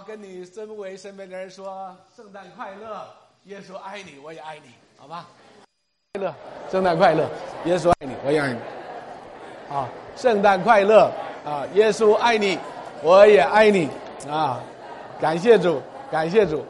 跟你身为身边的人说圣诞快乐，耶稣爱你，我也爱你，好吗？快乐，圣诞快乐，耶稣爱你，我也爱你。啊，圣诞快乐啊！耶稣爱你，我也爱你啊！感谢主，感谢主。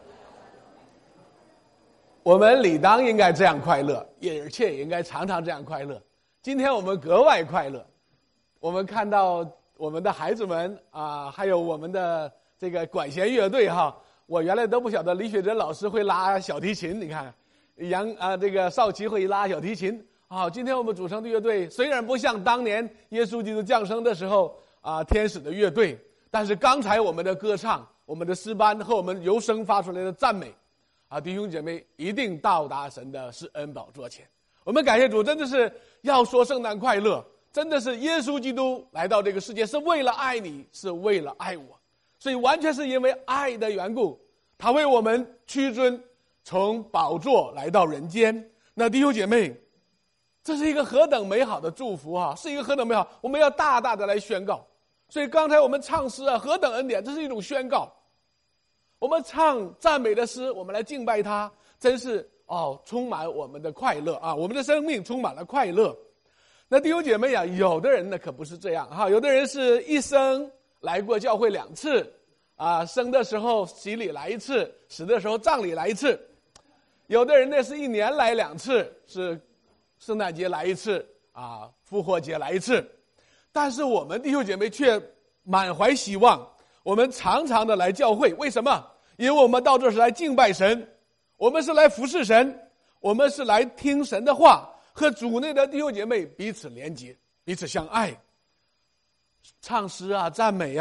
我们理当应该这样快乐，而且也应该常常这样快乐。今天我们格外快乐，我们看到我们的孩子们啊，还有我们的这个管弦乐队哈。我原来都不晓得李雪哲老师会拉小提琴，你看，这个少奇会拉小提琴。好，今天我们组成的乐队虽然不像当年耶稣基督降生的时候天使的乐队，但是刚才我们的歌唱、我们的诗班和我们由声发出来的赞美弟兄姐妹一定到达神的施恩宝座前。我们感谢主，真的是要说圣诞快乐，真的是耶稣基督来到这个世界是为了爱你，是为了爱我，所以完全是因为爱的缘故，他为我们屈尊，从宝座来到人间。那弟兄姐妹，这是一个何等美好的祝福是一个何等美好，我们要大大的来宣告。所以刚才我们唱诗何等恩典，这是一种宣告。我们唱赞美的诗，我们来敬拜他，真是充满我们的快乐我们的生命充满了快乐。那弟兄姐妹有的人呢可不是这样有的人是一生来过教会2次生的时候洗礼来1次，死的时候葬礼来1次。有的人呢是1年来2次，是圣诞节来1次复活节来1次。但是我们弟兄姐妹却满怀希望，我们常常的来教会。为什么？因为我们到这是来敬拜神，我们是来服侍神，我们是来听神的话，和主内的弟兄姐妹彼此连结，彼此相爱。唱诗赞美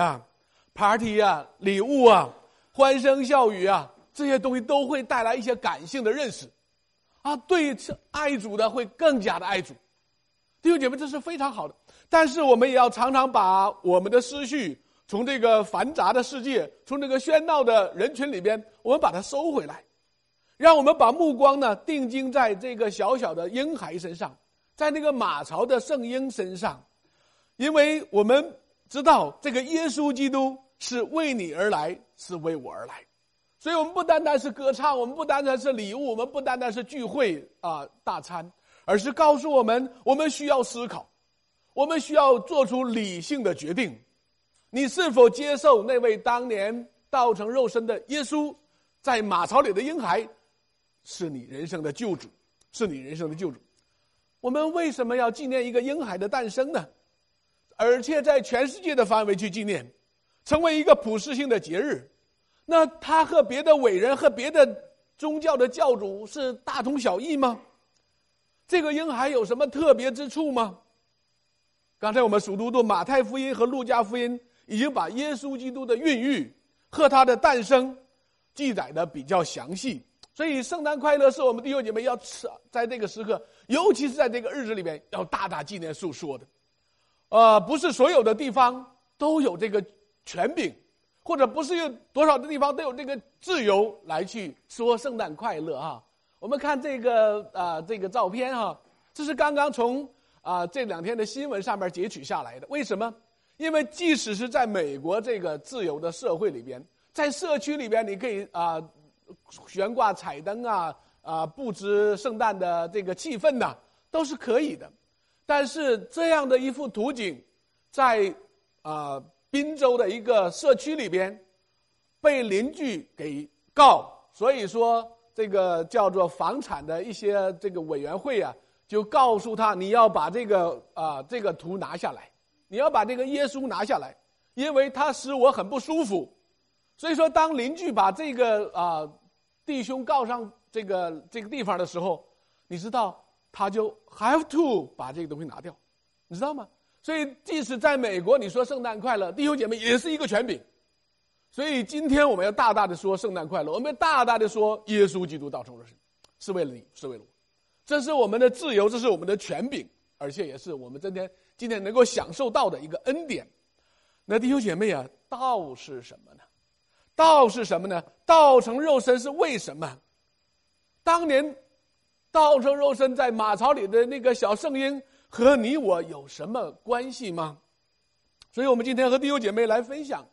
party 礼物欢声笑语这些东西都会带来一些感性的认识对爱主的会更加的爱主。弟兄姐妹，这是非常好的。但是我们也要常常把我们的思绪从这个繁杂的世界，从这个喧闹的人群里边，我们把它收回来，让我们把目光呢定睛在这个小小的婴孩身上，在那个马槽的圣婴身上。因为我们知道这个耶稣基督是为你而来，是为我而来。所以我们不单单是歌唱，我们不单单是礼物，我们不单单是聚会大餐，而是告诉我们，我们需要思考，我们需要做出理性的决定。你是否接受那位当年道成肉身的耶稣，在马槽里的婴孩是你人生的救主，是你人生的救主。我们为什么要纪念一个婴孩的诞生呢？而且在全世界的范围去纪念，成为一个普世性的节日。那他和别的伟人和别的宗教的教主是大同小异吗？这个婴孩有什么特别之处吗？刚才我们熟读的马太福音和路加福音已经把耶稣基督的孕育和他的诞生记载的比较详细。所以圣诞快乐是我们弟兄姐妹要在这个时刻，尤其是在这个日子里面要大大纪念述说的。不是所有的地方都有这个权柄，或者不是有多少的地方都有这个自由来去说圣诞快乐我们看这个照片这是刚刚从这2天的新闻上面截取下来的。为什么？因为即使是在美国这个自由的社会里边，在社区里边你可以悬挂彩灯布置圣诞的这个气氛都是可以的。但是这样的一幅图景在宾州的一个社区里边被邻居给告，所以说这个叫做房产的一些这个委员会就告诉他，你要把这个图拿下来，你要把这个耶稣拿下来，因为他使我很不舒服。所以说当邻居把这个弟兄告上这个地方的时候，你知道他就 have to 把这个东西拿掉，你知道吗？所以即使在美国你说圣诞快乐，弟兄姐妹也是一个权柄。所以今天我们要大大的说圣诞快乐，我们要大大的说耶稣基督道成肉身，是为了你，是为了我。这是我们的自由，这是我们的权柄，而且也是我们今天能够享受到的一个恩典。那弟兄姐妹道是什么呢？道是什么呢？道成肉身是为什么？当年道成肉身在马槽里的那个小圣婴和你我有什么关系吗？所以我们今天和弟兄姐妹来分享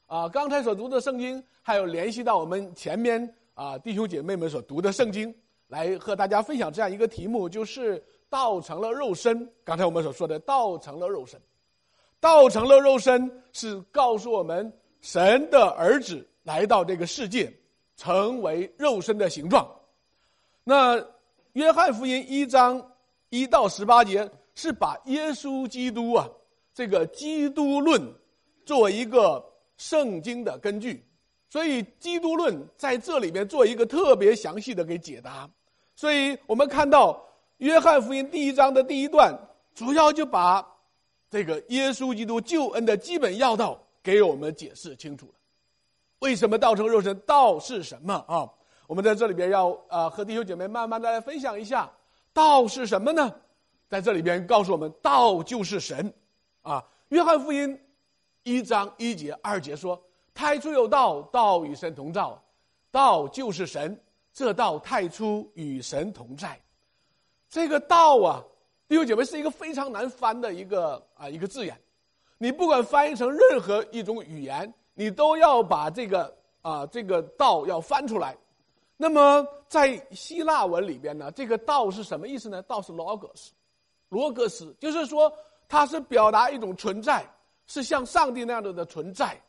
刚才所读的圣经，还有联系到我们前面弟兄姐妹们所读的圣经，来和大家分享这样一个题目，就是道成了肉身。刚才我们所说的道成了肉身，道成了肉身是告诉我们神的儿子来到这个世界，成为肉身的形状。那约翰福音1章1到18节是把耶稣基督这个基督论作为一个圣经的根据，所以基督论在这里面做一个特别详细的给解答。所以我们看到约翰福音第1章的第1段，主要就把这个耶稣基督救恩的基本要道给我们解释清楚了。为什么道成肉身？道是什么啊？我们在这里边要和弟兄姐妹慢慢的来分享一下，道是什么呢？在这里边告诉我们，道就是神约翰福音1章1节2节说，太初有道，道与神同造，道就是神，这道太初与神同在。这个道弟兄姐妹是一个非常难翻的一个字眼，你不管翻译成任何一种语言，你都要把这个道要翻出来。那么在希腊文里边呢，这个道是什么意思呢？道是 logos， 就是说它是表达一种存在，是像上帝那样的存在。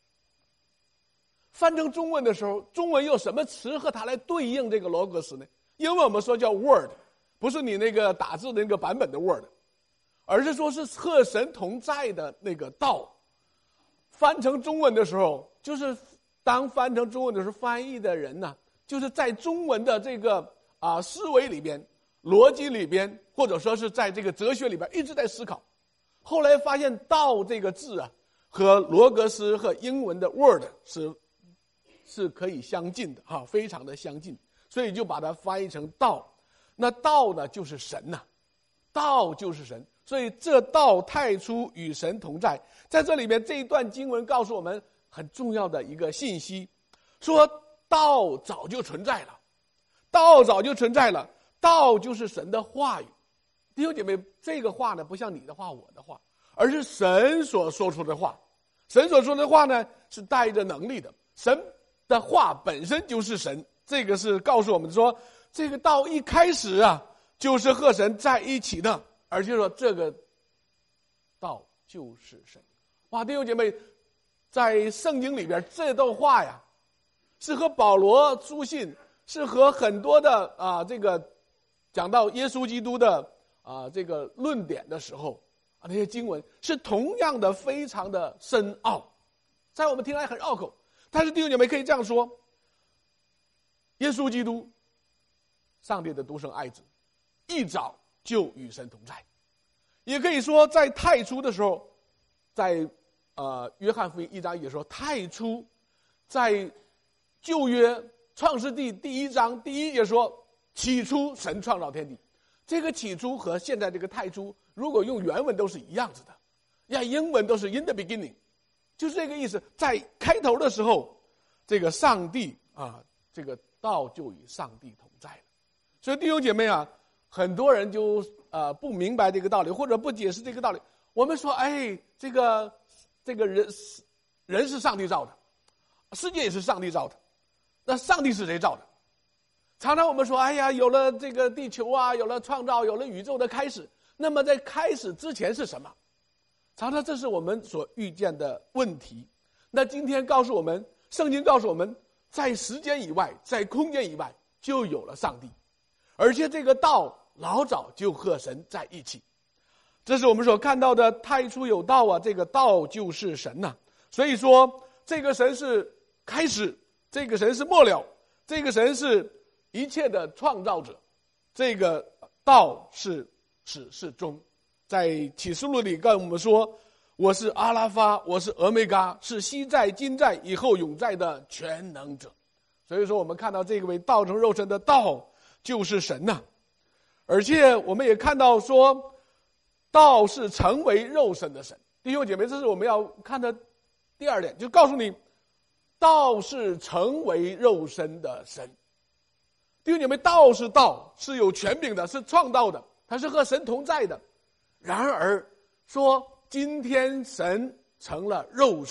翻成中文的时候，中文有什么词和它来对应这个 logos 呢？英文我们说叫 word， 不是你那个打字的那个版本的 word， 而是说是和神同在的那个道。翻成中文的时候，就是当翻成中文的时候，翻译的人呢，就是在中文的这个思维里边、逻辑里边，或者说是在这个哲学里边一直在思考。后来发现道这个字和罗格斯和英文的 word 是可以相近的非常的相近，所以就把它翻译成道。那道呢就是神道就是神，所以这道太初与神同在。在这里面这一段经文告诉我们很重要的一个信息，说道早就存在了，道早就存在了，道就是神的话语。弟兄姐妹，这个话呢不像你的话我的话，而是神所说出的话。神所说的话呢是带着能力的，神的话本身就是神。这个是告诉我们说，这个道一开始就是和神在一起的，而且说这个道就是神。弟兄姐妹，在圣经里边这段话是和保罗书信，是和很多的这个讲到耶稣基督的这个论点的时候那些经文是同样的非常的深奥，在我们听来很绕口。但是弟兄姐妹可以这样说，耶稣基督上帝的独生爱子一早就与神同在。也可以说在太初的时候，在约翰福音1章也说，太初在旧约创世纪第1章第1节说，起初神创造天地。这个起初和现在这个太初如果用原文都是一样子的，英文都是 in the beginning， 就是这个意思。在开头的时候，这个上帝这个道就与上帝同在了。所以弟兄姐妹很多人就不明白这个道理，或者不解释这个道理。我们说这个人是上帝造的，世界也是上帝造的，那上帝是谁造的？常常我们说有了这个地球有了创造，有了宇宙的开始，那么在开始之前是什么？常常这是我们所遇见的问题。那今天告诉我们，圣经告诉我们，在时间以外，在空间以外就有了上帝，而且这个道老早就和神在一起。这是我们所看到的太初有道这个道就是神所以说这个神是开始，这个神是末了，这个神是一切的创造者，这个道是始是终。在启示录里跟我们说，我是阿拉法，我是俄梅嘎，是昔在今在以后永在的全能者。所以说我们看到这个为道成肉身的道就是神而且我们也看到说道是成为肉身的神。弟兄姐妹，这是我们要看的第二点，就告诉你道是成为肉身的神。弟兄姐妹，道是道，是有权柄的，是创造的，它是和神同在的。然而说今天神成了肉身，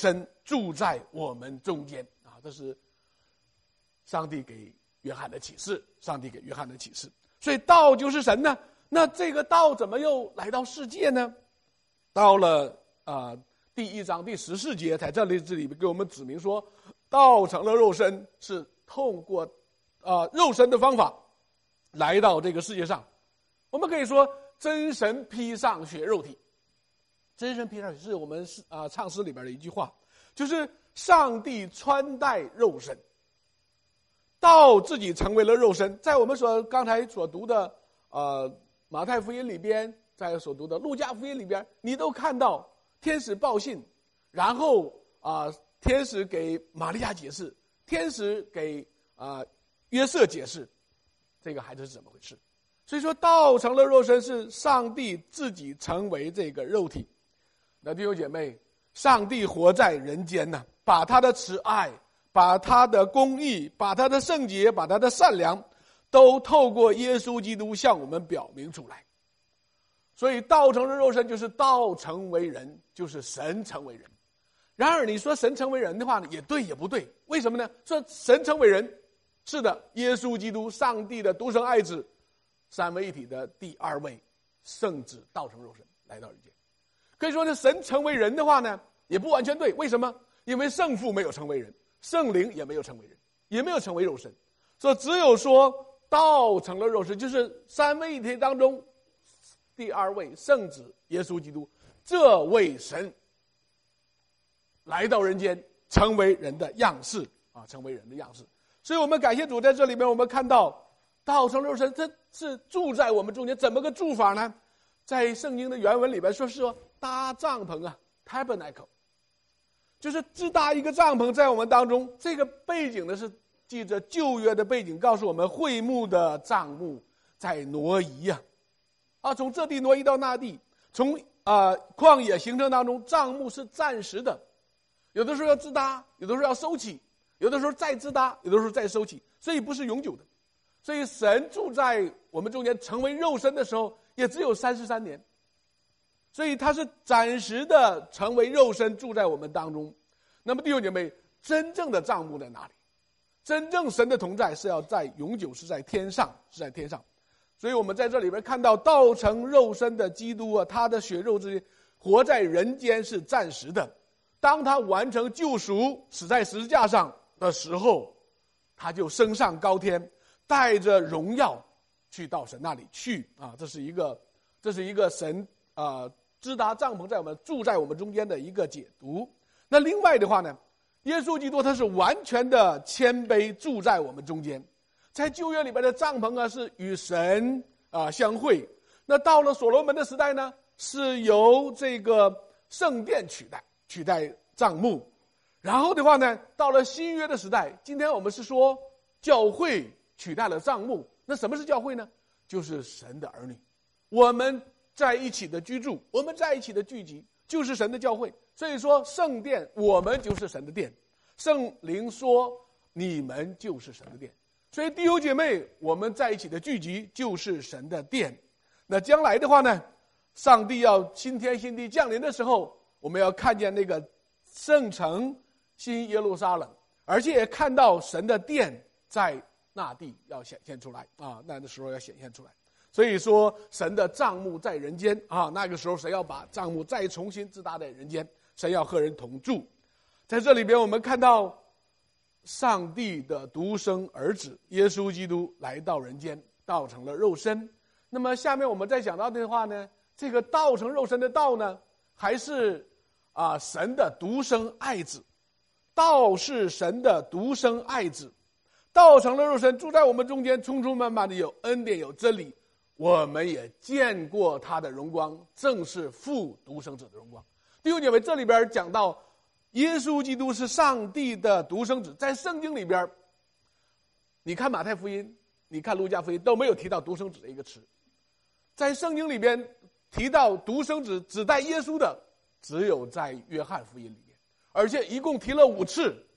住在我们中间啊！这是上帝给约翰的启示，上帝给约翰的启示。所以道就是神呢，那这个道怎么又来到世界呢？到了第1章第14节，在这里给我们指明说，道成了肉身，是透过肉身的方法来到这个世界上。我们可以说，真神披上血肉体。真神披上血是我们唱诗里边的一句话，就是上帝穿戴肉身，道自己成为了肉身。在我们刚才所读的马太福音里边，在所读的路加福音里边，你都看到天使报信，然后天使给玛利亚解释，天使给约瑟解释这个孩子是怎么回事。所以说道成了肉身，是上帝自己成为这个肉体。那弟兄姐妹，上帝活在人间呢，把他的慈爱，把他的公义，把他的圣洁，把他的善良，都透过耶稣基督向我们表明出来。所以道成了肉身，就是道成为人，就是神成为人。然而你说神成为人的话呢，也对也不对。为什么呢？说神成为人，是的，耶稣基督上帝的独生爱子，三位一体的第2位圣子道成肉身来到人间。可以说呢，神成为人的话呢，也不完全对。为什么？因为圣父没有成为人，圣灵也没有成为人，也没有成为肉身。所以只有说道成了肉身，就是三位一体当中第2位圣子耶稣基督，这位神来到人间，成为人的样式成为人的样式。所以我们感谢主，在这里面我们看到道成肉身，这是住在我们中间。怎么个住法呢？在圣经的原文里边说搭帐篷tabernacle， 就是支搭一个帐篷在我们当中。这个背景呢是记着旧约的背景，告诉我们会幕的帐幕在挪移从这地挪移到那地，从旷野行程当中，帐幕是暂时的，有的时候要支搭，有的时候要收起，有的时候再支搭，有的时候再收起，所以不是永久的。所以神住在我们中间，成为肉身的时候也只有33年，所以他是暂时的成为肉身住在我们当中。那么弟兄姐妹，真正的帐幕在哪里？真正神的同在是要在永久，是在天上，是在天上。所以我们在这里边看到道成肉身的基督他的血肉之间活在人间是暂时的，当他完成救赎，死在十字架上的时候，他就升上高天，带着荣耀去到神那里去这是一个神支搭帐篷在我们住在我们中间的一个解读。那另外的话呢，耶稣基督他是完全的谦卑住在我们中间。在旧约里边的帐篷是与神相会。那到了所罗门的时代呢，是由这个圣殿取代帐幕。然后的话呢，到了新约的时代，今天我们是说教会取代了帐幕。那什么是教会呢？就是神的儿女，我们在一起的居住，我们在一起的聚集，就是神的教会。所以说圣殿，我们就是神的殿。圣灵说你们就是神的殿。所以弟兄姐妹，我们在一起的聚集就是神的殿。那将来的话呢，上帝要新天新地降临的时候，我们要看见那个圣城新耶路撒冷，而且也看到神的殿在那地要显现出来那个时候要显现出来。所以说神的帐幕在人间那个时候神要把帐幕再重新支搭在人间，神要和人同住。在这里边我们看到上帝的独生儿子耶稣基督来到人间，道成了肉身。那么下面我们再讲到的话呢，这个道成肉身的道呢，还是神的独生爱子。道是神的独生爱子，道成了肉身住在我们中间，充充满满的有恩典有真理。我们也见过他的荣光，正是父独生子的荣光。弟兄姐妹，这里边讲到耶稣基督是上帝的独生子。在圣经里边，你看马太福音，你看路加福音都没有提到独生子的一个词。在圣经里边提到独生子指代耶稣的，只有在约翰福音里面，而且一共提了5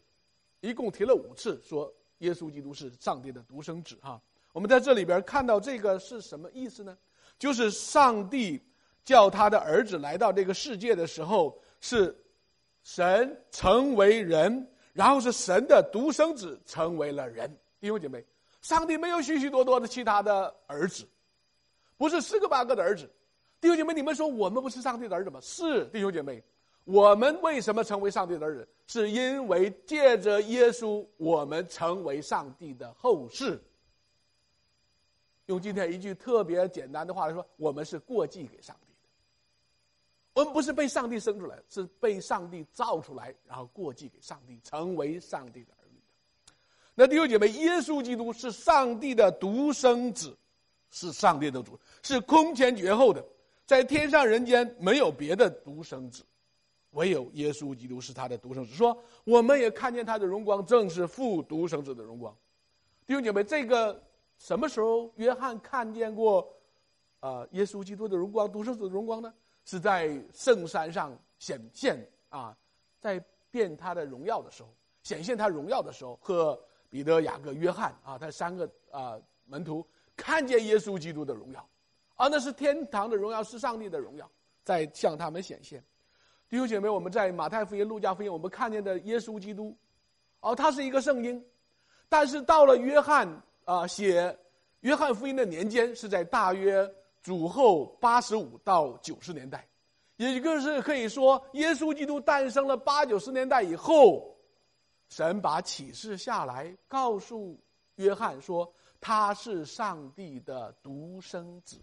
次说耶稣基督是上帝的独生子我们在这里边看到这个是什么意思呢？就是上帝叫他的儿子来到这个世界的时候，是神成为人，然后是神的独生子成为了人。弟兄姐妹，上帝没有许许多多的其他的儿子，不是10个8个的儿子。弟兄姐妹，你们说我们不是上帝的儿子吗？是。弟兄姐妹，我们为什么成为上帝的儿子？是因为借着耶稣，我们成为上帝的后世。用今天一句特别简单的话来说，我们是过继给上帝的。我们不是被上帝生出来，是被上帝造出来，然后过继给上帝，成为上帝的儿女的。那弟兄姐妹，耶稣基督是上帝的独生子，是上帝的主，是空前绝后的，在天上人间没有别的独生子，唯有耶稣基督是他的独生子。说我们也看见他的荣光，正是父独生子的荣光。弟兄姐妹，这个什么时候约翰看见过耶稣基督的荣光，独生子的荣光呢？是在圣山上显现在变他的荣耀的时候，显现他荣耀的时候，和彼得、雅各、约翰他3个门徒看见耶稣基督的荣耀，那是天堂的荣耀，是上帝的荣耀在向他们显现。弟兄姐妹，我们在马太福音、路加福音，我们看见的耶稣基督他是一个圣婴，但是到了约翰写约翰福音的年间是在大约主后85到90年代，也就是可以说耶稣基督诞生了80、90年代以后，神把启示下来，告诉约翰说他是上帝的独生子。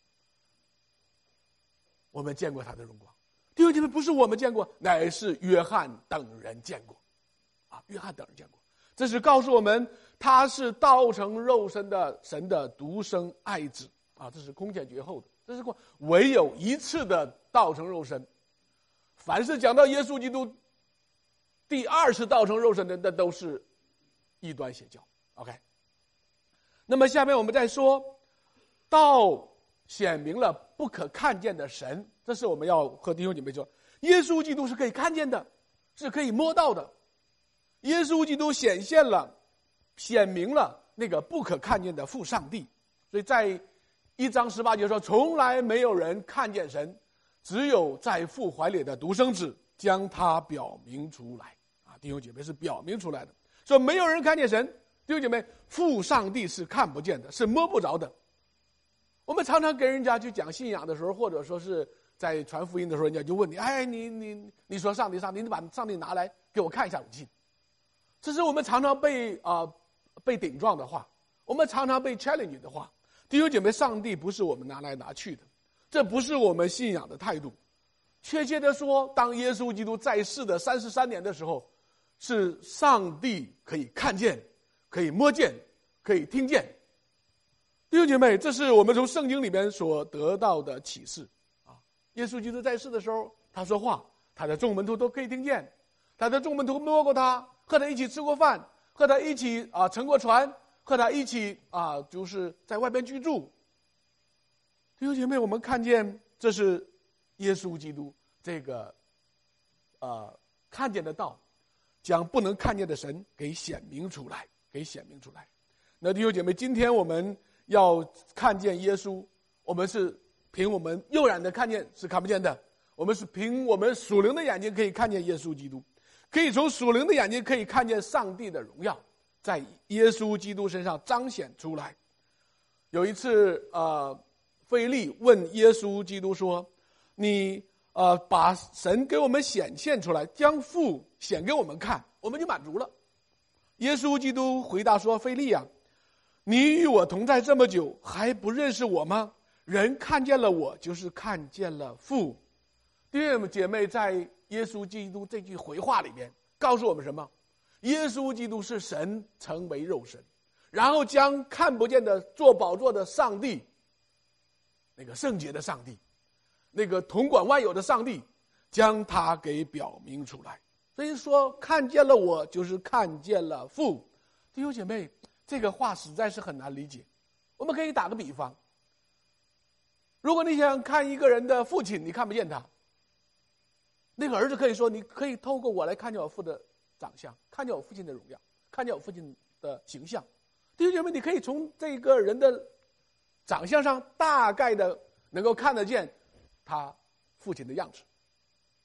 我们见过他的荣光，弟兄姐妹，不是我们见过，乃是约翰等人见过约翰等人见过。这是告诉我们他是道成肉身的神的独生爱子这是空前绝后的，这是唯有一次的道成肉身。凡是讲到耶稣基督第2次道成肉身的，那都是异端邪教。OK， 那么下面我们再说，道显明了不可看见的神，这是我们要和弟兄姐妹说，耶稣基督是可以看见的，是可以摸到的。耶稣基督显明了那个不可看见的父上帝。所以在1章18节说，从来没有人看见神，只有在父怀里的独生子将他表明出来弟兄姐妹，是表明出来的。说没有人看见神，弟兄姐妹，父上帝是看不见的，是摸不着的。我们常常跟人家去讲信仰的时候，或者说是在传福音的时候，人家就问你，你说上帝，你把上帝拿来给我看一下，我信。这是我们常常被顶撞的话，我们常常被 challenge 的话。弟兄姐妹，上帝不是我们拿来拿去的，这不是我们信仰的态度。确切的说，当耶稣基督在世的33年的时候，是上帝可以看见，可以摸见，可以听见。弟兄姐妹，这是我们从圣经里面所得到的启示耶稣基督在世的时候，他说话，他的众门徒都可以听见，他的众门徒摸过他，和他一起吃过饭，和他一起乘过船，和他一起就是在外边居住。弟兄姐妹，我们看见这是耶稣基督这个看见的道，将不能看见的神给显明出来，那弟兄姐妹，今天我们要看见耶稣，我们是凭我们肉眼的看见是看不见的，我们是凭我们属灵的眼睛可以看见耶稣基督，可以从属灵的眼睛可以看见上帝的荣耀在耶稣基督身上彰显出来。有一次腓利问耶稣基督说，你把神给我们显现出来，将父显给我们看，我们就满足了。耶稣基督回答说，腓利你与我同在这么久，还不认识我吗？人看见了我，就是看见了父。弟兄姐妹，在耶稣基督这句回话里面告诉我们什么？耶稣基督是神成为肉身，然后将看不见的坐宝座的上帝，那个圣洁的上帝，那个统管万有的上帝，将他给表明出来。所以说，看见了我，就是看见了父。弟兄姐妹，这个话实在是很难理解。我们可以打个比方，如果你想看一个人的父亲，你看不见他，那个儿子可以说，你可以透过我来看见我父的长相，看见我父亲的荣耀，看见我父亲的形象。弟兄姐妹，你可以从这个人的长相上大概的能够看得见他父亲的样子。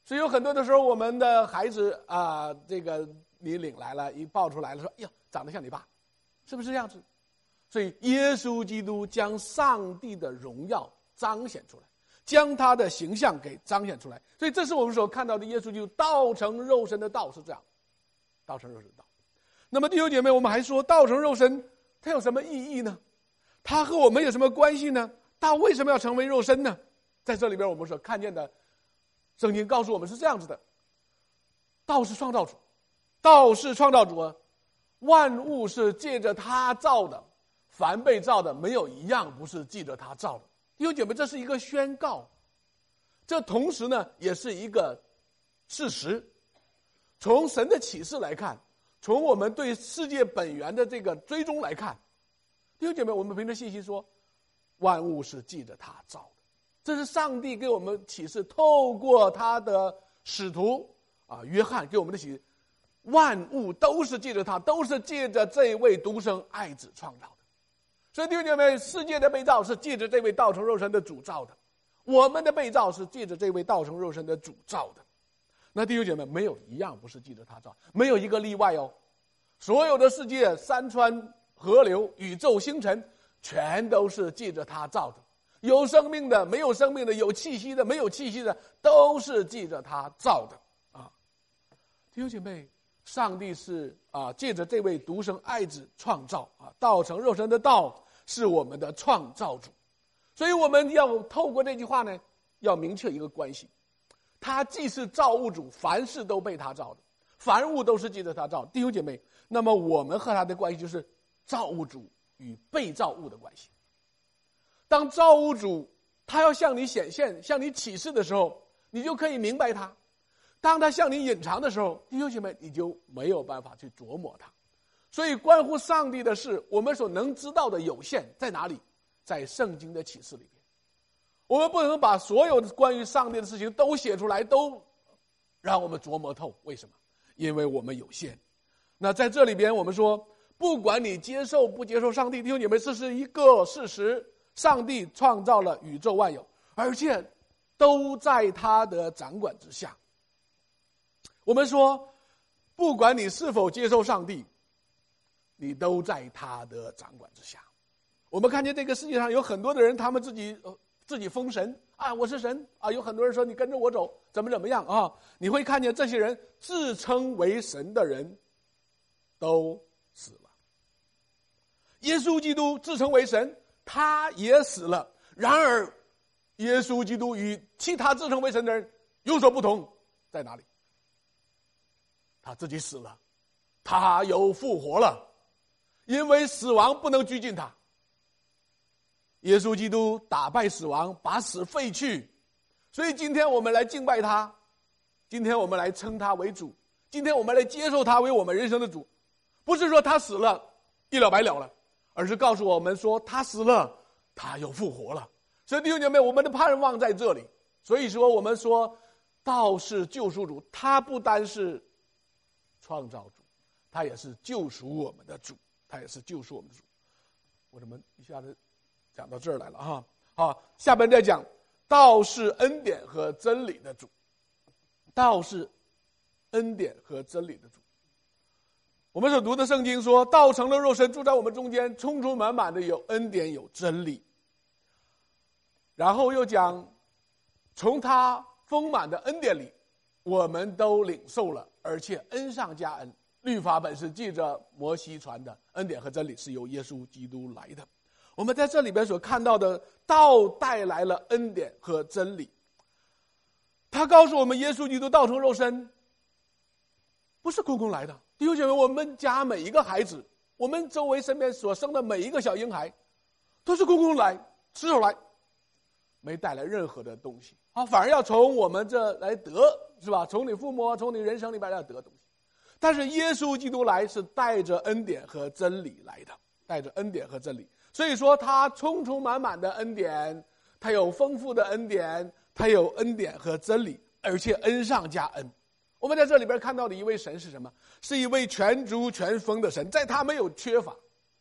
所以有很多的时候，我们的孩子这个你领来了，一抱出来了，说：“哎呀，长得像你爸。”是不是这样子？所以耶稣基督将上帝的荣耀彰显出来，将他的形象给彰显出来。所以这是我们所看到的耶稣基督道成肉身的道，是这样，道成肉身的道。那么弟兄姐妹，我们还说道成肉身它有什么意义呢？它和我们有什么关系呢？它为什么要成为肉身呢？在这里边我们所看见的圣经告诉我们是这样子的：道是创造主，道是创造主，万物是借着他造的，凡被造的没有一样不是借着他造的。弟兄姐妹，这是一个宣告，这同时呢也是一个事实。从神的启示来看，从我们对世界本源的这个追踪来看，弟兄姐妹，我们凭着信心说，万物是借着他造的。这是上帝给我们启示，透过他的使徒约翰给我们的启示，万物都是借着他，都是借着这位独生爱子创造的。所以弟兄姐妹，世界的被造是借着这位道成肉身的主造的，我们的被造是借着这位道成肉身的主造的。那弟兄姐妹，没有一样不是借着他造，没有一个例外哦。所有的世界，山川河流、宇宙星辰，全都是借着他造的。有生命的，没有生命的，有气息的，没有气息的，都是借着他造的啊。弟兄姐妹，上帝是借着这位独生爱子创造道成肉身的道是我们的创造主。所以我们要透过这句话呢，要明确一个关系，他既是造物主，凡事都被他造的，凡物都是借着他造。弟兄姐妹，那么我们和他的关系就是造物主与被造物的关系。当造物主他要向你显现，向你启示的时候，你就可以明白他；当他向你隐藏的时候，弟兄姐妹，你就没有办法去琢磨他。所以关乎上帝的事，我们所能知道的有限，在哪里？在圣经的启示里边。我们不能把所有的关于上帝的事情都写出来，都让我们琢磨透。为什么？因为我们有限。那在这里边我们说，不管你接受不接受上帝，弟兄姐妹，这是一个事实，上帝创造了宇宙万有，而且都在他的掌管之下。我们说，不管你是否接受上帝，你都在他的掌管之下。我们看见这个世界上有很多的人，他们自己封神我是神有很多人说你跟着我走，怎么样你会看见这些人自称为神的人都死了。耶稣基督自称为神，他也死了。然而耶稣基督与其他自称为神的人有所不同，在哪里？他自己死了，他又复活了，因为死亡不能拘禁他。耶稣基督打败死亡，把死废去，所以今天我们来敬拜他，今天我们来称他为主，今天我们来接受他为我们人生的主。不是说他死了一了百了了，而是告诉我们说他死了，他又复活了。所以弟兄姐妹，我们的盼望在这里。所以说我们说道是救赎主，他不单是创造主，他也是救赎我们的主，他也是救赎我们的主。我怎么一下子讲到这儿来了好，下边再讲道是恩典和真理的主。道是恩典和真理的主。我们所读的圣经说，道成了肉身，住在我们中间，充充满满的有恩典有真理。然后又讲，从他丰满的恩典里，我们都领受了，而且恩上加恩。律法本是借着摩西传的，恩典和真理是由耶稣基督来的。我们在这里边所看到的道带来了恩典和真理。他告诉我们，耶稣基督道成肉身不是空空来的。弟兄姐妹，我们家每一个孩子，我们周围身边所生的每一个小婴孩，都是空空来，赤手来，没带来任何的东西反而要从我们这来得，是吧？从你父母从你人生里边来得东西。但是耶稣基督来是带着恩典和真理来的，带着恩典和真理。所以说他充充满满的恩典，他有丰富的恩典，他有恩典和真理，而且恩上加恩。我们在这里边看到的一位神是什么？是一位全足全丰的神，在他没有缺乏，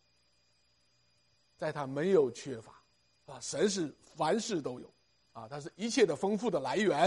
在他没有缺乏神是凡事都有他是一切的丰富的来源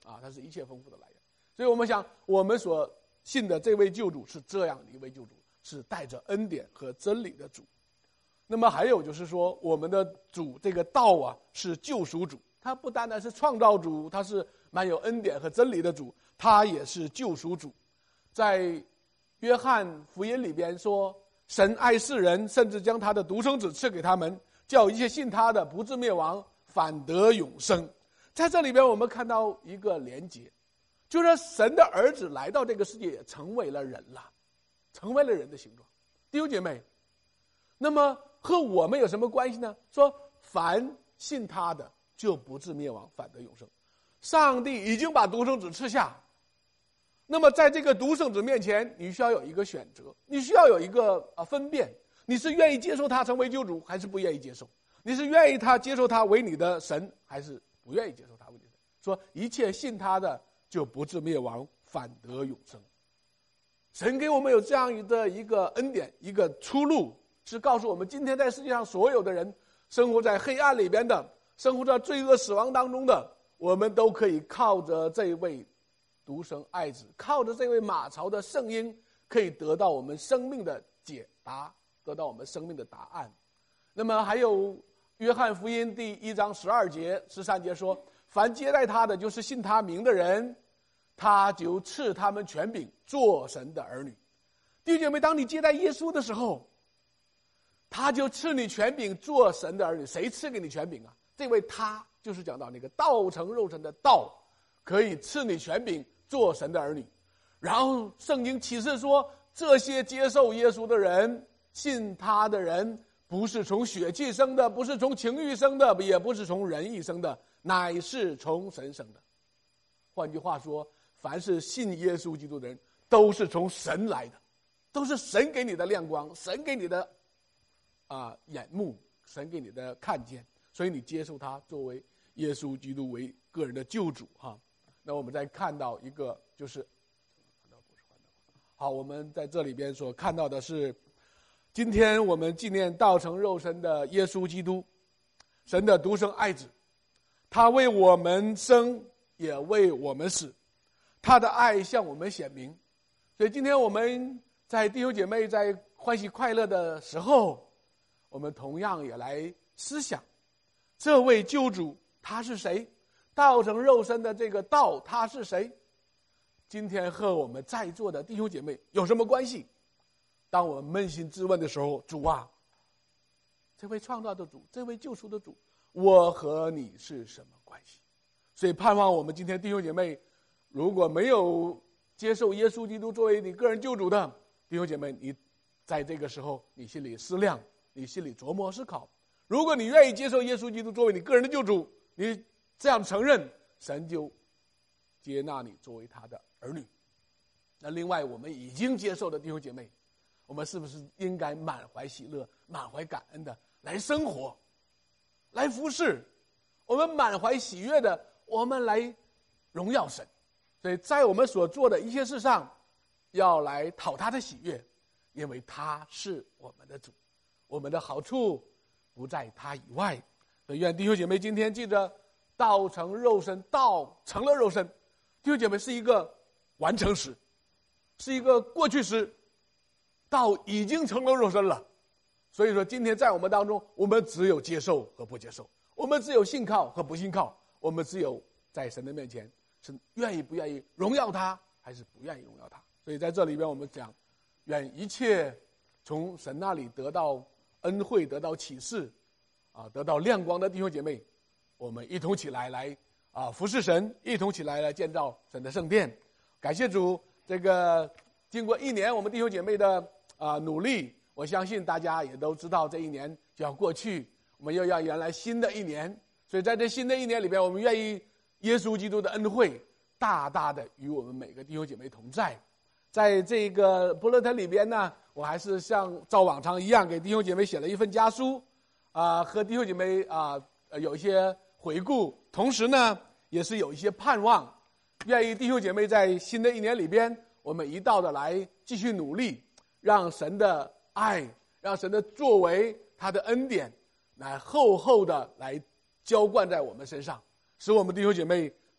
啊，他是一切丰富的来源。所以我们想，我们所信的这位救主是这样的一位救主，是带着恩典和真理的主。那么还有就是说，我们的主这个道啊，是救赎主，他不单单是创造主，他是满有恩典和真理的主，他也是救赎主。在约翰福音里边说，神爱世人，甚至将他的独生子赐给他们，叫一切信他的不至灭亡，反得永生。在这里边我们看到一个连结，就是神的儿子来到这个世界，也成为了人了，成为了人的形状。弟兄姐妹，那么和我们有什么关系呢？说凡信他的就不至灭亡，反得永生。上帝已经把独生子赐下，那么在这个独生子面前，你需要有一个选择，你需要有一个分辨，你是愿意接受他成为救主，还是不愿意接受？你是愿意接受他为你的神，还是不愿意接受他为你的神？说一切信他的就不至灭亡，反得永生。神给我们有这样的一个恩典，一个出路，是告诉我们，今天在世界上所有的人，生活在黑暗里边的，生活在罪恶死亡当中的，我们都可以靠着这位独生爱子，靠着这位马槽的圣婴，可以得到我们生命的解答，得到我们生命的答案。那么还有约翰福音第1章12节13节说，凡接待他的，就是信他名的人，他就赐他们权柄做神的儿女。弟兄姐妹，当你接待耶稣的时候，他就赐你权柄做神的儿女。谁赐给你权柄啊？这位他就是讲到那个道成肉身的道，可以赐你权柄做神的儿女。然后圣经启示说，这些接受耶稣的人，信他的人，不是从血气生的，不是从情欲生的，也不是从人意生的，乃是从神生的。换句话说，凡是信耶稣基督的人，都是从神来的，都是神给你的亮光，神给你的眼目，神给你的看见，所以你接受他作为耶稣基督为个人的救主哈。那我们再看到一个，就是好，我们在这里边所看到的是，今天我们纪念道成肉身的耶稣基督，神的独生爱子，他为我们生，也为我们死，他的爱向我们显明。所以今天我们在弟兄姐妹在欢喜快乐的时候，我们同样也来思想，这位救主他是谁？道成肉身的这个道他是谁？今天和我们在座的弟兄姐妹有什么关系？当我们扪心自问的时候，主啊，这位创造的主，这位救赎的主，我和你是什么关系？所以盼望我们今天弟兄姐妹，如果没有接受耶稣基督作为你个人救主的弟兄姐妹，你在这个时候你心里思量，你心里琢磨思考。如果你愿意接受耶稣基督作为你个人的救主，你这样承认，神就接纳你作为他的儿女。那另外我们已经接受的弟兄姐妹，我们是不是应该满怀喜乐，满怀感恩的来生活，来服侍？我们满怀喜悦的，我们来荣耀神。所以在我们所做的一切事上，要来讨他的喜悦，因为他是我们的主，我们的好处不在他以外。所以愿弟兄姐妹今天记着，道成肉身，道成了肉身，弟兄姐妹是一个完成时，是一个过去时，道已经成了肉身了。所以说今天在我们当中，我们只有接受和不接受，我们只有信靠和不信靠，我们只有在神的面前是愿意不愿意荣耀他，还是不愿意荣耀他。所以在这里边我们讲，愿一切从神那里得到恩惠，得到启示得到亮光的弟兄姐妹，我们一同起来服侍神，一同起来建造神的圣殿。感谢主，这个经过1年我们弟兄姐妹的努力，我相信大家也都知道，这1年就要过去，我们又要迎来新的1年。所以在这新的1年里边，我们愿意耶稣基督的恩惠大大的与我们每个弟兄姐妹同在。在这个布勒特里边呢，我还是像照往常一样给弟兄姐妹写了一份家书和弟兄姐妹有一些回顾，同时呢也是有一些盼望，愿意弟兄姐妹在新的1年里边，我们一道的来继续努力，让神的爱，让神的作为，他的恩典来厚厚的来浇灌在我们身上，使我们弟兄姐妹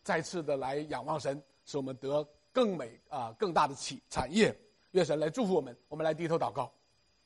再次的来仰望神，使我们得更美更大的产业。愿神来祝福我们。我们来低头祷告。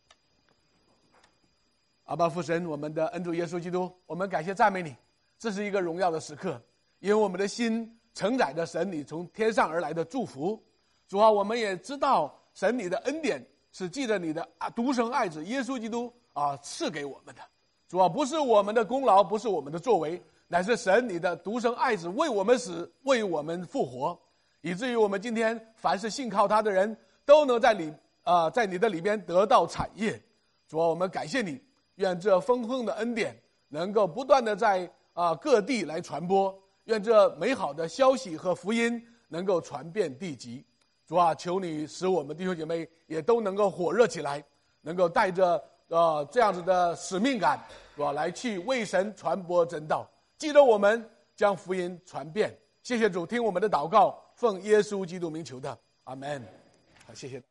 阿爸父神，我们的恩主耶稣基督，我们感谢赞美你，这是一个荣耀的时刻，因为我们的心承载着神你从天上而来的祝福。主啊，我们也知道神你的恩典是记着你的独生爱子耶稣基督赐给我们的。主啊，不是我们的功劳，不是我们的作为，乃是神你的独生爱子为我们死，为我们复活，以至于我们今天凡是信靠他的人都能在你的里边得到产业。主啊，我们感谢你，愿这丰盛的恩典能够不断的在各地来传播，愿这美好的消息和福音能够传遍地极。主啊，求你使我们弟兄姐妹也都能够火热起来，能够带着这样子的使命感，主啊，来去为神传播真道，记得我们将福音传遍。谢谢主，听我们的祷告，奉耶稣基督名求的，阿们。好，谢谢。